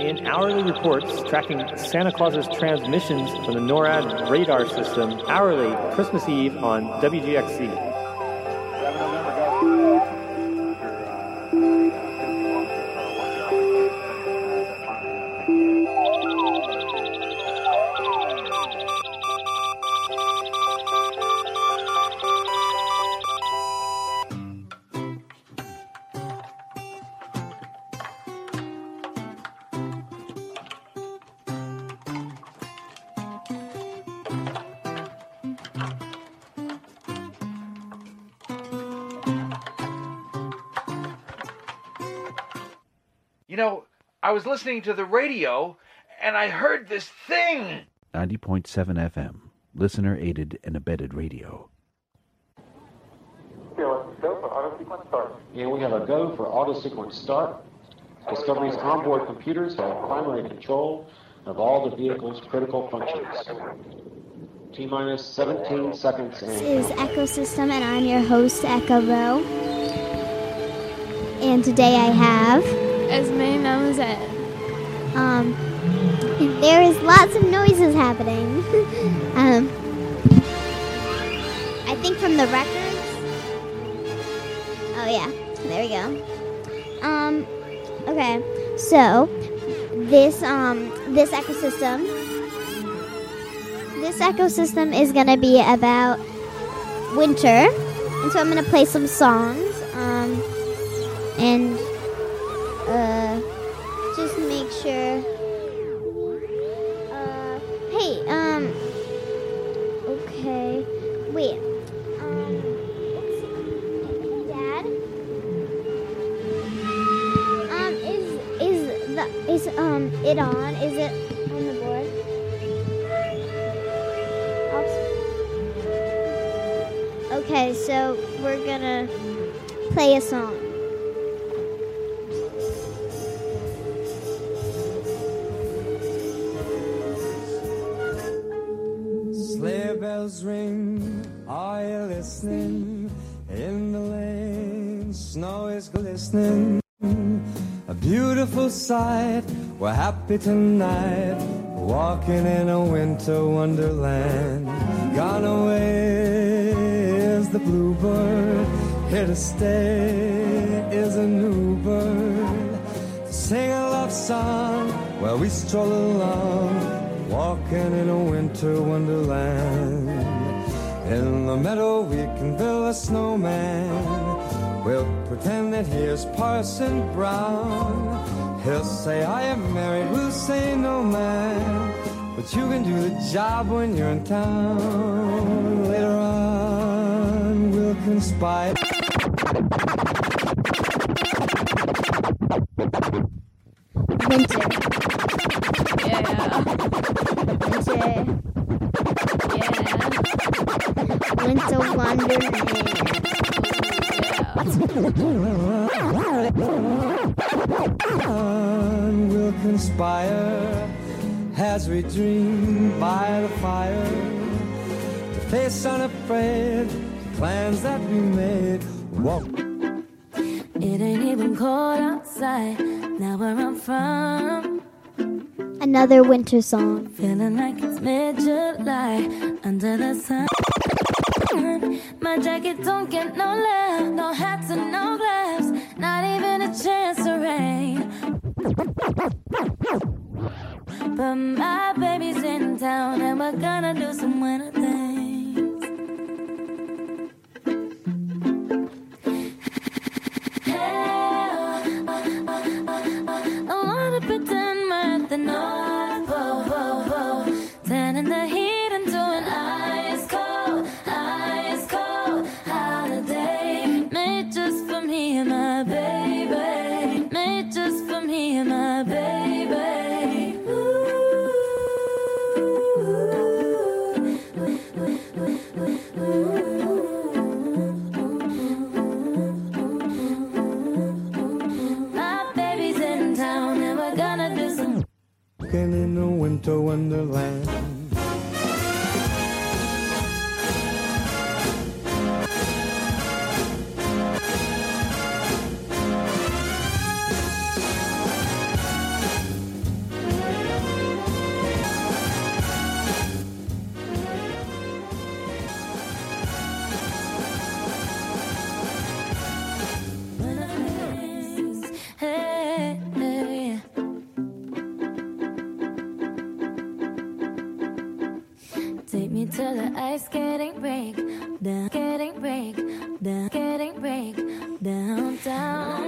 in hourly reports tracking Santa Claus's transmissions from the NORAD radar system hourly Christmas Eve on WGXC. You know, I was listening to the radio, and I heard this thing. 90.7 FM, listener-aided and abetted radio. Okay, let's go for auto sequence start. And we have a go for auto sequence start. Discovery's onboard computers have primary control of all the vehicle's critical functions. T-minus 17 seconds. This is Ecosystem, and I'm your host, Echo Rowe. And today I have... Esme Malazette. There is lots of noises happening. I think from the records. Oh yeah, there we go. Okay, so this ecosystem is gonna be about winter, and so I'm gonna play some songs. And just make sure. Hey, okay. Wait. Oops. Hey, Dad. Is it on? Is it on the board? Oops. Okay, so we're gonna play a song. Sleigh bells ring, are you listening? In the lane, snow is glistening. A beautiful sight, we're happy tonight, walking in a winter wonderland. Gone away is the bluebird, here to stay is a new bird. Sing a love song while we stroll along, walking in a winter wonderland. In the meadow we can build a snowman. We'll pretend that he is Parson Brown. He'll say, I am married, we'll say no man. But you can do the job when you're in town. Later on we'll conspire. Winter. Yeah. Winter Wonderland. We'll conspire as we dream by the fire to face unafraid the plans that we made. Walk. It ain't even cold outside, now where I'm from. Another winter song. Feeling like it's mid-July under the sun. My jacket don't get no love, no hats and no gloves, not even a chance to rain. But my baby's in town and we're gonna do some winter things. Yeah, I wanna pretend we're at the North Pole, turning the heat into an ice cold holiday, made just for me and my baby, made just for me and my baby. My baby's in town and we're gonna do some In a winter wonderland. Take me to the ice skating rink, down, skating rink, down, skating rink, downtown,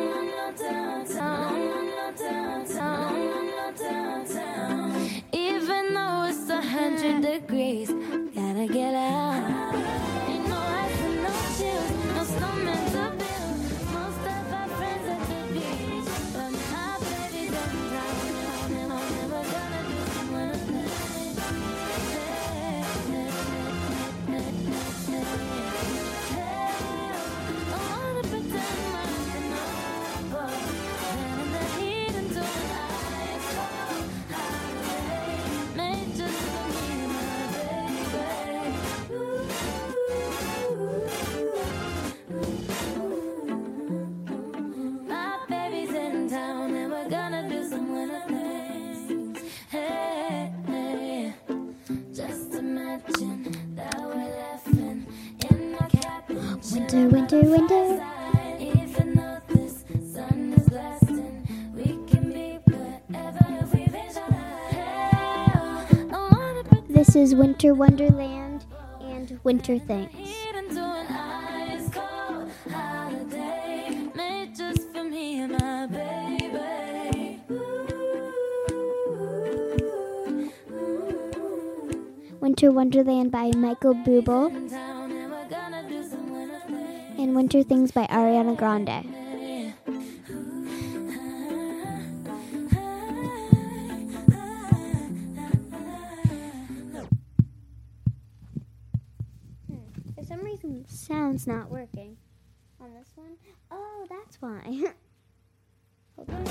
downtown. Even though it's 100 degrees, gotta get out. Ain't no ice and no chills, no snowman to build. Most of our friends at the beach, but my baby's in town, and I'm never gonna do someone else. Winter, winter, winter. Even though this sun is blasting, we can be whatever we visualize. This is Winter Wonderland and Winter Things. Into an ice cold holiday made just for me and my baby. Winter Wonderland by Michael Bublé and Winter Things by Ariana Grande. For some reason, sound's not working on this one. Oh, that's why. Hold on.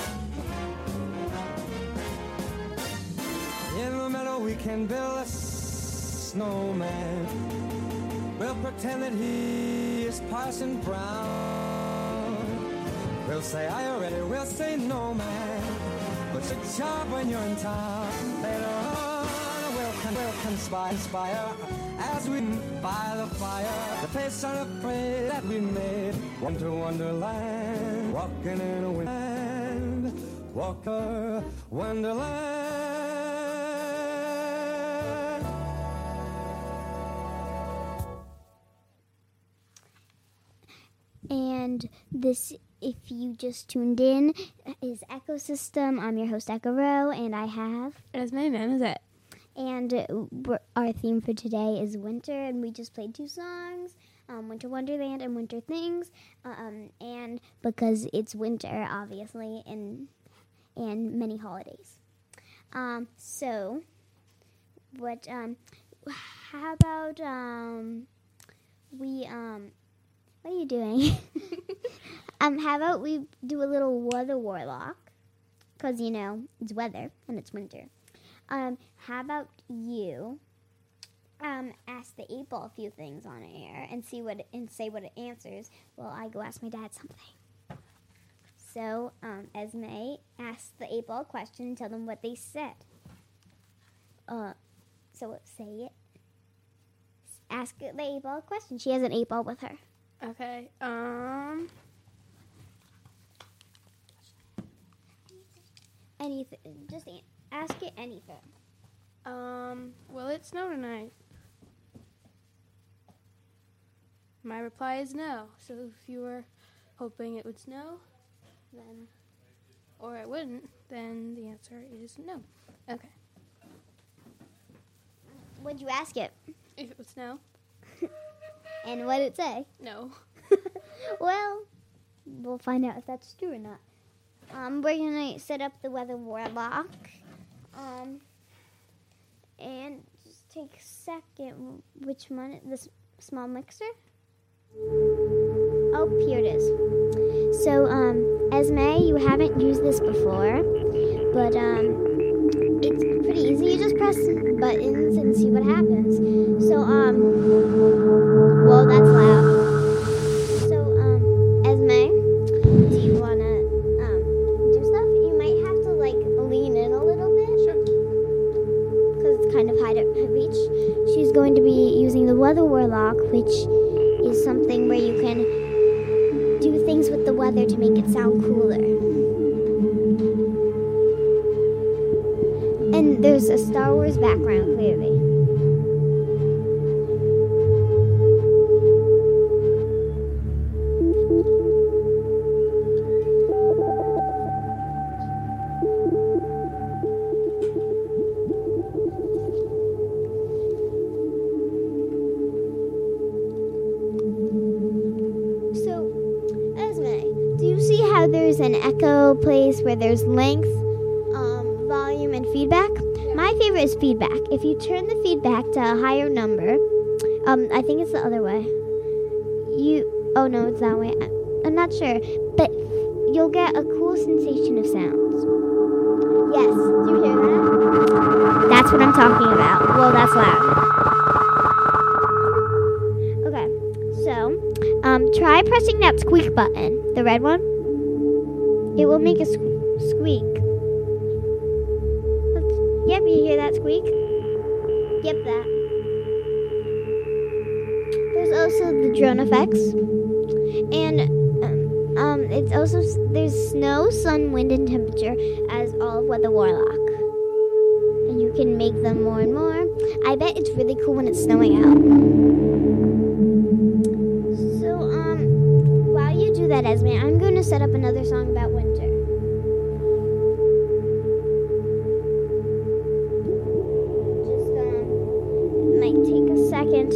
In the meadow we can build a snowman. We'll pretend that he is Parson Brown. We'll say, are you ready? We'll say, no, man. But your job when you're in town. Later on, we'll conspire as we by the fire. The place unafraid that we made. Winter Wonderland, walking in a wonderland. Walker Wonderland. And this, if you just tuned in, is Ecosystem. I'm your host, Echo Row, and I have... As my name is it. And our theme for today is winter, and we just played two songs, Winter Wonderland and Winter Things, and because it's winter, obviously, and many holidays. So, what, how about, what are you doing? How about we do a little weather warlock? Because, you know, it's weather and it's winter. How about you ask the 8-Ball a few things on air and say what it answers while I go ask my dad something. So, Esme, ask the 8-Ball a question and tell them what they said. So say it. Ask the 8-Ball a question. She has an 8-Ball with her. Okay, Anything. Just ask it anything. will it snow tonight? My reply is no. So if you were hoping it would snow, then, or it wouldn't, then the answer is no. Okay. What'd you ask it? If it would snow? And what did it say? No. Well, we'll find out if that's true or not. We're gonna set up the weather warlock. And just take a second. Which one? This small mixer? Oh, here it is. So, Esme, you haven't used this before, but it's pretty easy. You just press buttons and see what happens. So, whoa, that's loud. So, Esme, do you wanna do stuff? You might have to like lean in a little bit. Sure. Because it's kind of high to reach. She's going to be using the weather warlock, which is something where you can do things with the weather to make it sound cooler. And there's a Star Wars background, clearly. there's an echo place where there's length, volume, and feedback. My favorite is feedback. If you turn the feedback to a higher number, I think it's the other way. Oh no, it's that way. I'm not sure, but you'll get a cool sensation of sounds. Yes, do you hear that? That's what I'm talking about. Well, that's loud. Try pressing that squeak button, the red one. It will make a squeak. Yep, you hear that squeak? Yep, that. There's also the drone effects. And it's also, there's snow, sun, wind, and temperature as all of Weather Warlock. And you can make them more and more. I bet it's really cool when it's snowing out. That Esme, I'm going to set up another song about winter. Just might take a second.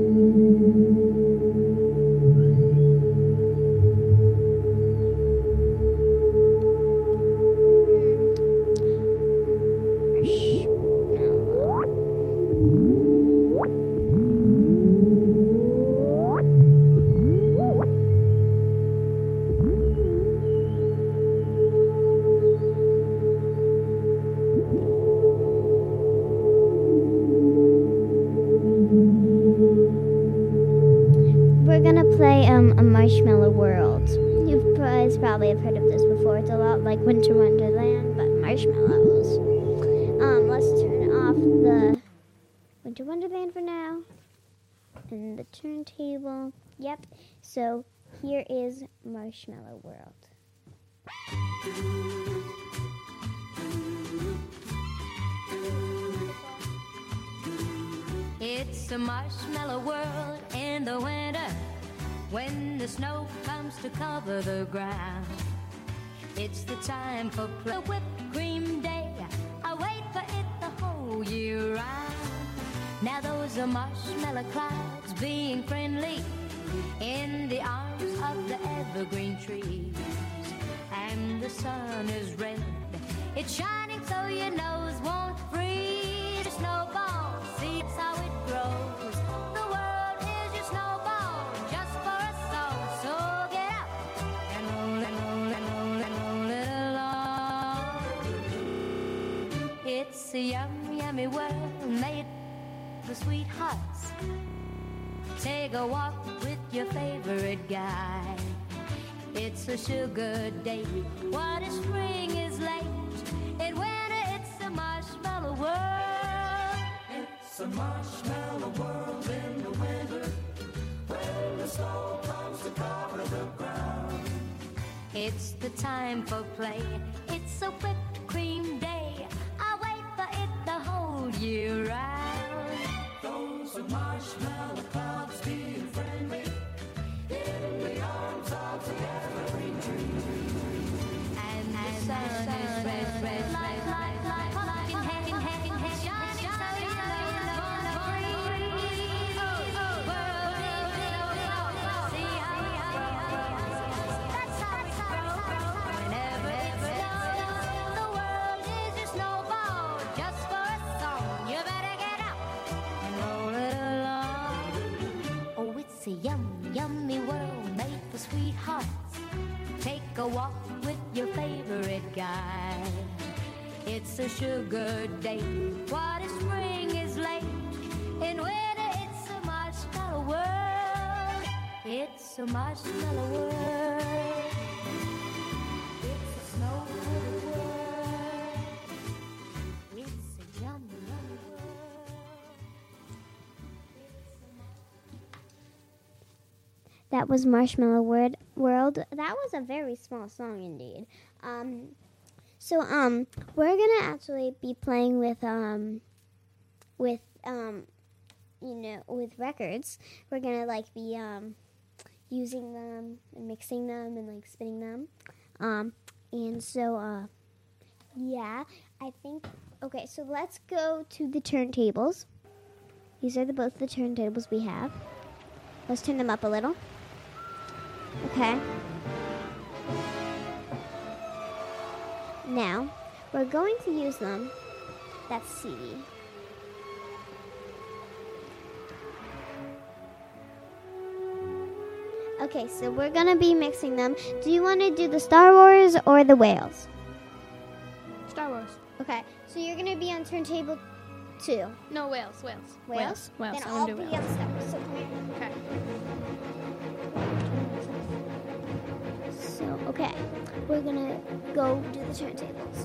Marshmallow World. You guys probably have heard of this before. It's a lot like Winter Wonderland, but marshmallows. Let's turn off the Winter Wonderland for now. And the turntable. Yep. So here is Marshmallow World. It's a marshmallow world in the winter, when the snow comes to cover the ground. It's the time for play. Whipped cream day, I wait for it the whole year round. Now those are marshmallow clouds being friendly in the arms of the evergreen trees. And the sun is red, it's shining so your nose won't freeze. Snowball, see it's how it grows. The world is your snowball, just for us all. So get up and roll and roll and roll and roll it along. It's a yummy, yummy world made for sweethearts. Take a walk with your favorite guy. It's a sugar day. What if spring is late? In winter, it's a marshmallow world. It's a marshmallow world in the winter, when the snow comes to cover the ground. It's the time for play. It's a whipped cream day. I wait for it the whole year round. Those are marshmallow clouds being friendly in the arms of the evergreen tree. And the sun is red, red, red, like pumpkin head, shining so you know breeze. World is so see how that's how it grows. Whenever it snows, the world is your snowball, just for a song. You better get up and roll it along. Oh, it's a yummy, yummy world made for sweethearts. Take a walk with your favorite guy. It's a sugar day. What if spring is late? In winter, it's a marshmallow world. It's a marshmallow world. It's a snow-covered world. It's a yummy, yummy world. That was Marshmallow World. That was a very small song indeed. So we're gonna actually be playing with with records. We're gonna like be using them and mixing them and like spinning them. And so yeah, I think okay. So let's go to the turntables. These are both the turntables we have. Let's turn them up a little. Okay. Now, we're going to use them. That's CD. Okay, so we're going to be mixing them. Do you want to do the Star Wars or the Whales? Star Wars. Okay, so you're going to be on turntable 2. No, Wales. Whales? Then Then I I'll want to be do on Wales. Star Wars. So come here. Okay. So, okay, we're going to go do the turntables.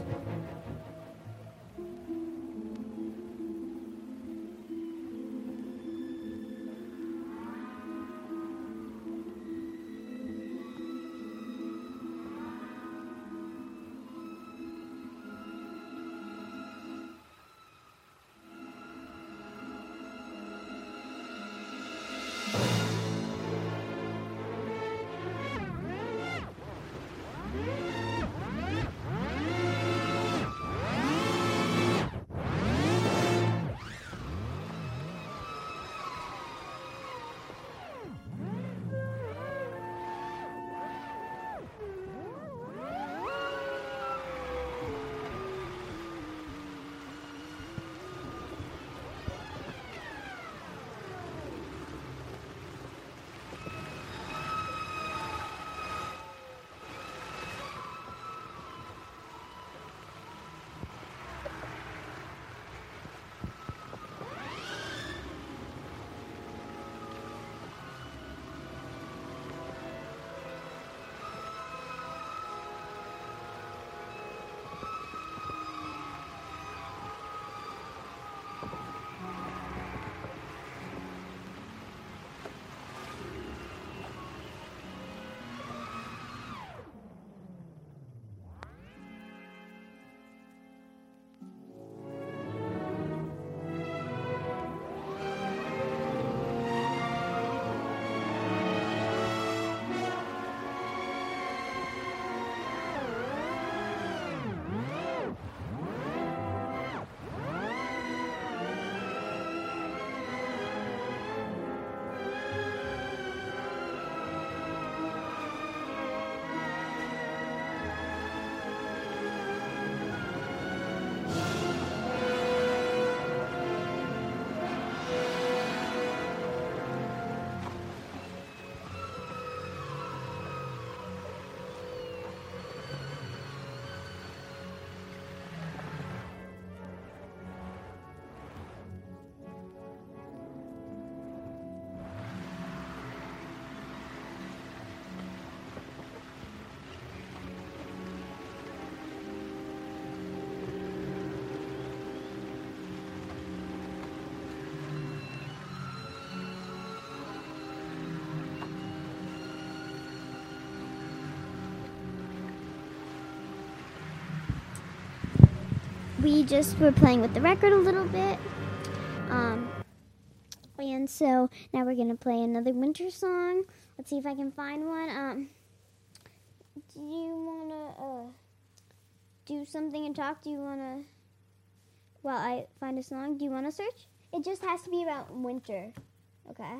We just were playing with the record a little bit. And so now we're going to play another winter song. Let's see if I can find one. Do you want to do something and talk? Do you want to, while I find a song, do you want to search? It just has to be about winter. Okay?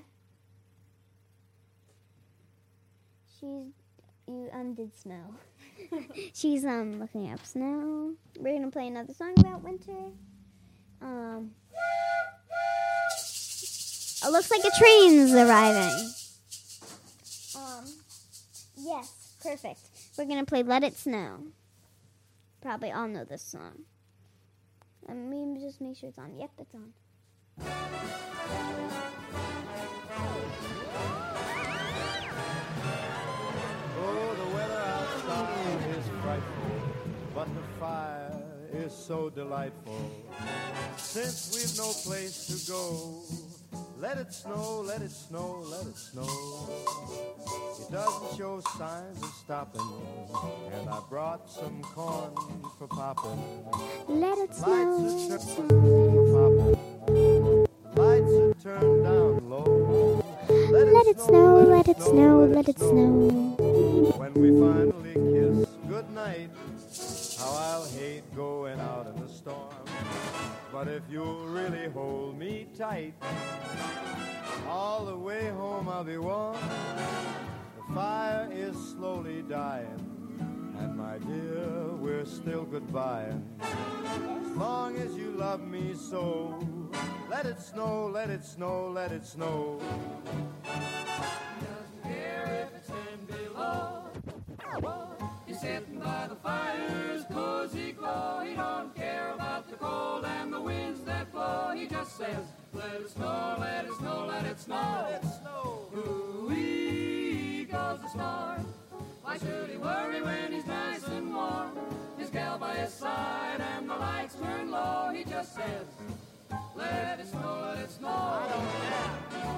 You did snow. She's looking up snow. We're gonna play another song about winter. It looks like a train's arriving. Yes, perfect. We're gonna play Let It Snow. Probably all know this song. Let me just make sure it's on. Yep, it's on. Oh, the weather outside is frightful, but the fire is so delightful. Since we've no place to go, let it snow, let it snow, let it snow. It doesn't show signs of stopping, and I brought some corn for popping. Let it snow, Lights let are it tripping snow, for popping. Lights are turned down low. let it snow, let it snow, let it snow. When we finally kiss goodnight, how I'll hate going out in the storm. But if you'll really hold me tight, all the way home I'll be warm. The fire is slowly dying, and my my dear, we're still goodbye. As long as you love me so, let it snow, let it snow, let it snow. He doesn't care if it's 10 below. He's sitting by the fire's cozy glow. He don't care about the cold and the winds that blow. He just says, let it snow, let it snow, let it snow. Let it snow. Ooh-wee goes the star. Why should he worry when he's nice and warm? His gal by his side and the lights turn low. He just says, let it snow, let it snow. I don't care.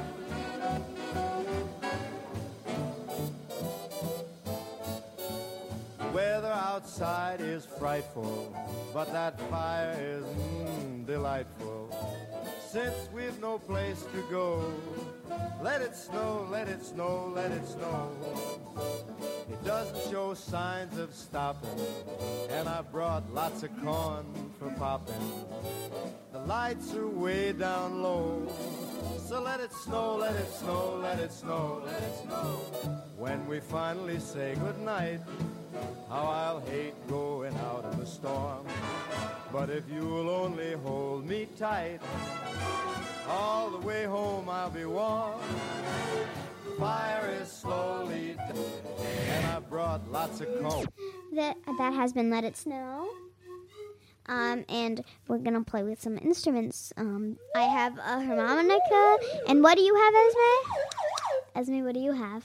The weather outside is frightful, but that fire is delightful. Since we've no place to go, let it snow, let it snow, let it snow. It doesn't show signs of stopping, and I brought lots of corn for popping. The lights are way down low, so let it snow, let it snow, let it snow, let it snow. When we finally say goodnight, how I'll hate going out in the storm. But if you'll only hold me tight, all the way home I'll be warm. Fire is slowly dying, and I brought lots of coal. That has been Let It Snow. And we're going to play with some instruments. I have a harmonica. And what do you have, Esme? Esme, what do you have?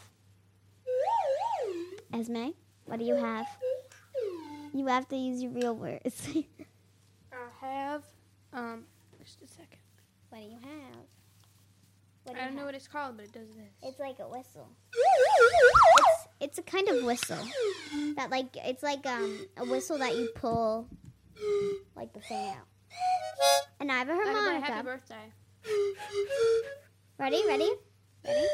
Esme, what do you have? You have to use your real words. I have, just a second. What do you have? What do I you don't know have? what it's called, but it does this. It's like a whistle. It's a kind of whistle. That it's like a whistle that you pull like the thing out. And I have a harmonica. Happy birthday. Ready? Ready? Ready?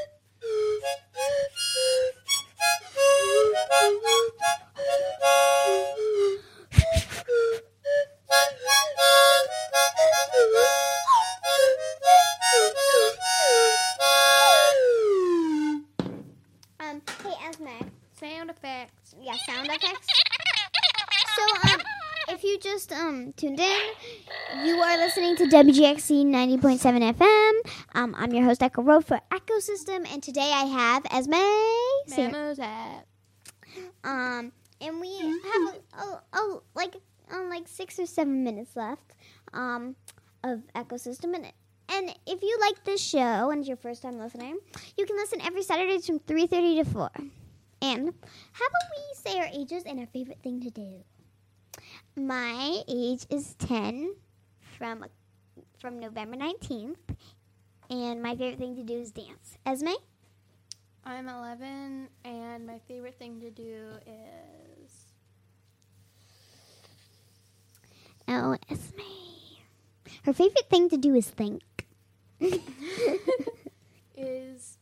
Hey, Esme. Sound effects. Yeah, sound effects. So, if you just tuned in, you are listening to WGXC 90.7 FM. I'm your host, Echo Road for Ecosystem, and today I have Esme. Mimosat. And we have like 6 or 7 minutes left of Ecosystem, and if you like this show and it's your first time listening, you can listen every Saturday from 3:30 to 4. And how about we say our ages and our favorite thing to do? My age is 10 from November 19th, and my favorite thing to do is dance. Esme? I'm 11, and my favorite thing to do is... Oh, Esme. Her favorite thing to do is think. is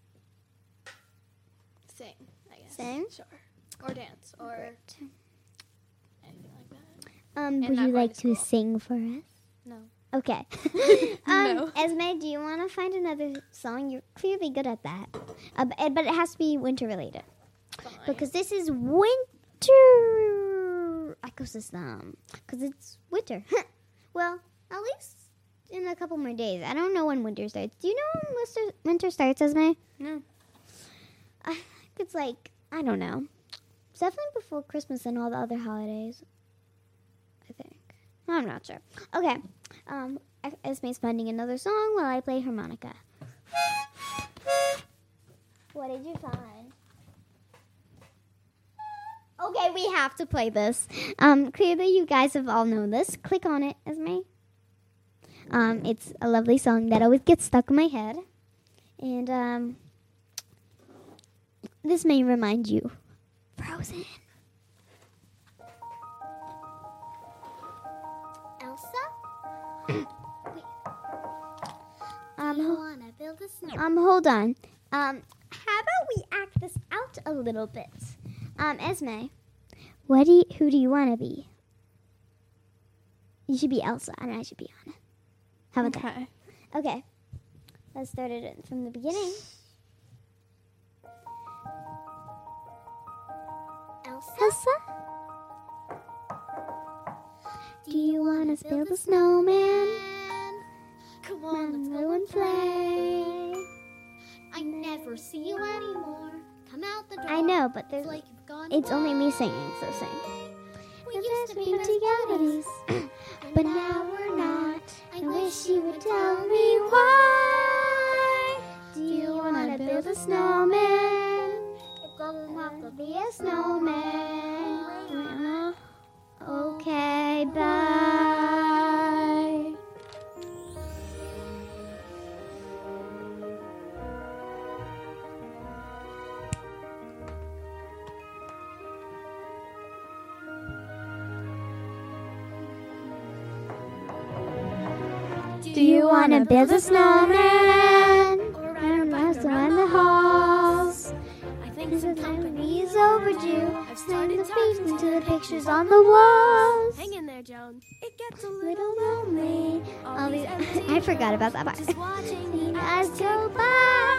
sing, I guess. Sing? Sure. Or dance, or anything like that. Would you like to sing for us? No. Okay. No. Esme, do you want to find another song? You're clearly good at that. But it has to be winter related. Fine. Because this is winter ecosystem. Because it's winter. Well, at least in a couple more days. I don't know when winter starts. Do you know when winter starts, Esme? No. I think it's like, I don't know. It's definitely before Christmas and all the other holidays. I think. I'm not sure. Okay. Esme's finding another song while I play harmonica. What did you find? Okay, we have to play this. Clearly you guys have all known this. Click on it, Esme. It's a lovely song that always gets stuck in my head. And this may remind you. Frozen. Elsa? wanna build a snow. Hold on. How about we act this out a little bit? Esme, who do you want to be? You should be Elsa, and I should be Anna. How about that? Okay. Let's start it from the beginning. Elsa? Elsa? Do you want to build a snowman? Come on, little and play. I never see you anymore. Come out the door. I know, but there's like you've gone it's only me away. singing, so sing. We used to be best together, buddies, but now we're not. I wish you would tell me why. Do you want to build a snowman? It doesn't have to be a snowman. Okay, bye. Do you want to build a snowman? Or ride a bus around the halls? I think some company is overdue. I've started talking to the pictures on the walls. Hang in there, Joan. It gets a Little lonely. All these I forgot about that part. Just watching the As go by.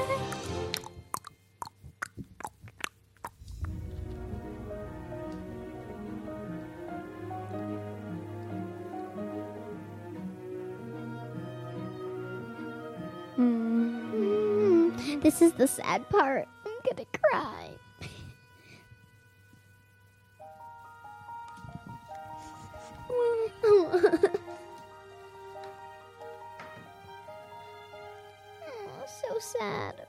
This is the sad part. I'm gonna cry. So sad.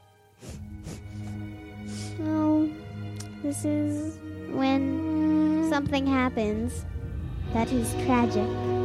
Oh, this is when something happens that is tragic.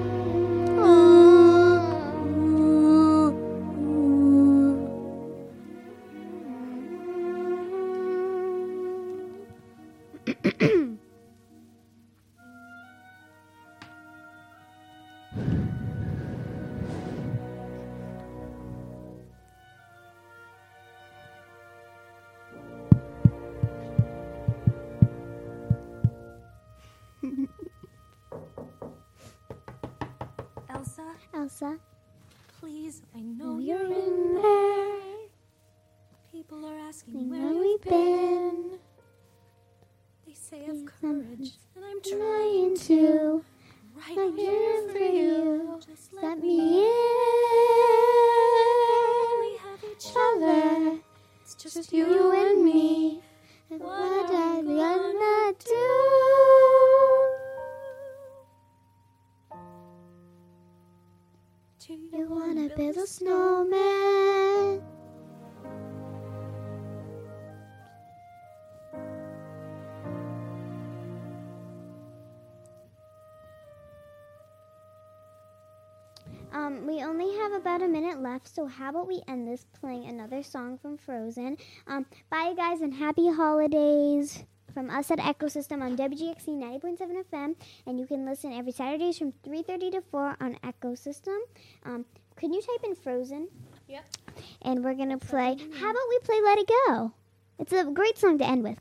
Elsa, Please, I know you're you're in there. People are asking Where where we've we've been. been. They say I've courage, and I'm Trying trying to. right I'm here for you. Just Let me in. We have each Other. It's just You and me. And what are we gonna do? Do You wanna build a snowman? We only have about a minute left, so how about we end this playing another song from Frozen? Bye, guys, and happy holidays from us at Ecosystem on WGXC 90.7 FM, and you can listen every Saturdays from 3:30 to 4 on Ecosystem. Can you type in Frozen? Yep. And we're gonna play. How about we play Let It Go? It's a great song to end with.